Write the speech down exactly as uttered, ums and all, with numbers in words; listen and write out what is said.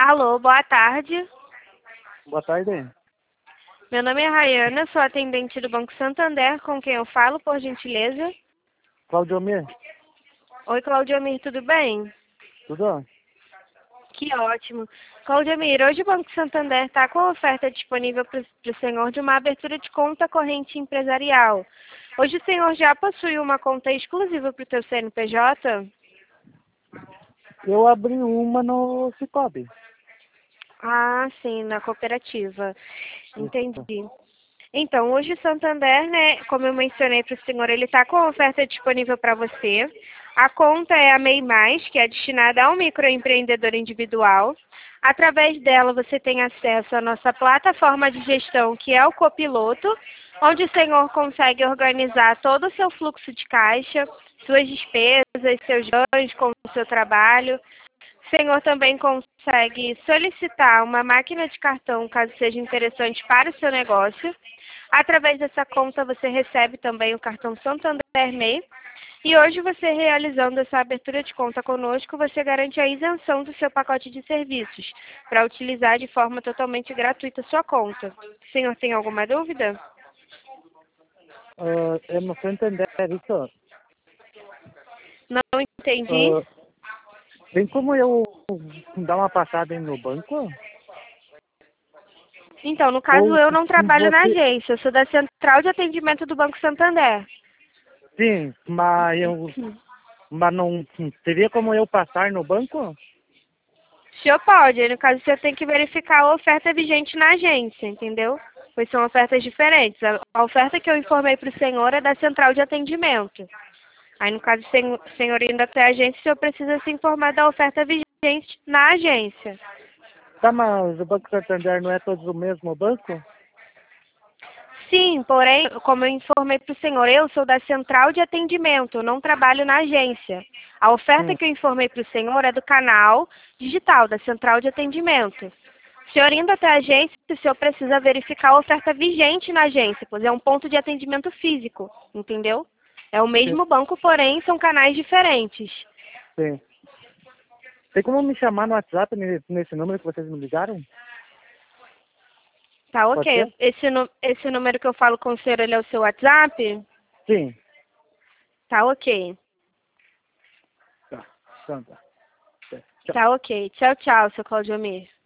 Alô, boa tarde. Boa tarde. Meu nome é Rayana, sou atendente do Banco Santander, com quem eu falo, por gentileza. Claudio Almir, Oi, Claudiomir, tudo bem? tudo? Que ótimo. Claudiomir, hoje o Banco Santander está com a oferta disponível para o senhor de uma abertura de conta corrente empresarial. Hoje o senhor já possui uma conta exclusiva para o seu C N P J? Eu abri uma no Cicobi. Ah, sim, na cooperativa. Isso. Entendi. Então, hoje o Santander, né, como eu mencionei para o senhor, ele está com a oferta disponível para você. A conta é a MEI Mais, que é destinada ao microempreendedor individual. Através dela, você tem acesso à nossa plataforma de gestão, que é o Copiloto, onde o senhor consegue organizar todo o seu fluxo de caixa, suas despesas, seus ganhos com o seu trabalho. O senhor também consegue solicitar uma máquina de cartão, caso seja interessante para o seu negócio. Através dessa conta, você recebe também o cartão Santander MEI. E hoje, você realizando essa abertura de conta conosco, você garante a isenção do seu pacote de serviços, para utilizar de forma totalmente gratuita a sua conta. O senhor tem alguma dúvida? Ah, é no Santander, isso. Não entendi. Ah, tem como eu dar uma passada aí no banco? Então, no caso, Ou eu não trabalho na você... agência, eu sou da Central de Atendimento do Banco Santander. Sim, mas eu... Mas não... Teria como eu passar no banco? O senhor pode, no caso, o senhor tem que verificar a oferta vigente na agência, entendeu? Pois são ofertas diferentes. A a oferta que eu informei para o senhor é da Central de Atendimento. Aí, no caso, o senhor, o senhor indo até a agência, o senhor precisa se informar da oferta vigente na agência. Tá, mas o Banco Santander não é todos o mesmo banco? Sim, porém, como eu informei para o senhor, eu sou da Central de Atendimento, eu não trabalho na agência. A oferta Hum, que eu informei para o senhor é do canal digital, da Central de Atendimento. O senhor indo até a agência, o senhor precisa verificar a oferta vigente na agência, pois é um ponto de atendimento físico, entendeu? É o sim, mesmo banco, porém são canais diferentes. sim. Tem como me chamar no WhatsApp ne- nesse número que vocês me ligaram? Tá, Pode ser? ok. Esse, nu- esse número que eu falo com o senhor, ele é o seu WhatsApp? Sim. Tá, ok. Tá, então tá. Tchau. Tá, ok. Tchau, tchau, seu Claudiomir.